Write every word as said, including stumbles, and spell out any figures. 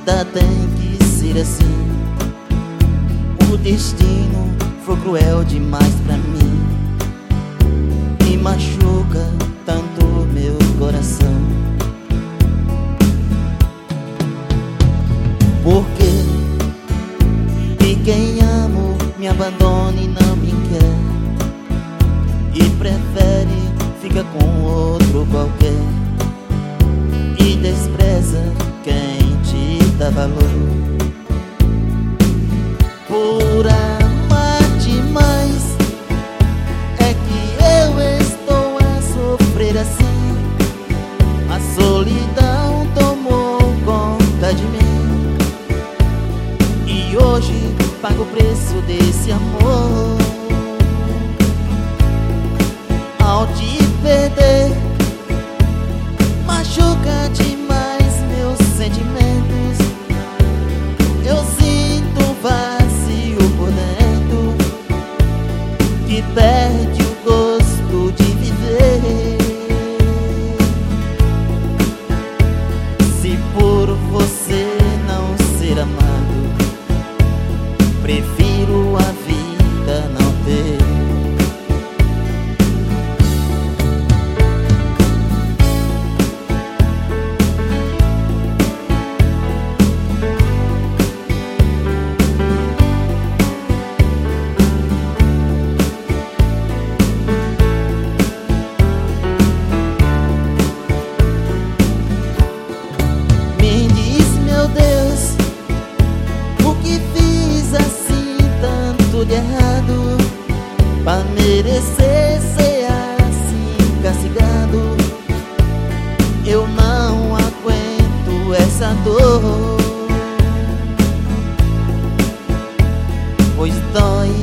vida tem que ser assim. O destino foi cruel demais pra mim, me machuca tanto meu coração. Porque que quem amo me abandone e não me quer, e prefere ficar com outro qualquer, e despreza quem te dá valor. Por amar demais é que eu estou a sofrer assim. A solidão tomou conta de mim, e hoje pago o preço desse amor. Ao te perder, machuca demais meus sentimentos. Eu sinto um vazio por dentro que perde o gosto de viver. Se por você não ser amado, prefiro a vida não ter. Me diz, meu Deus, o que fiz assim tanto de errado pra merecer ser assim castigado? Eu não aguento essa dor, pois dói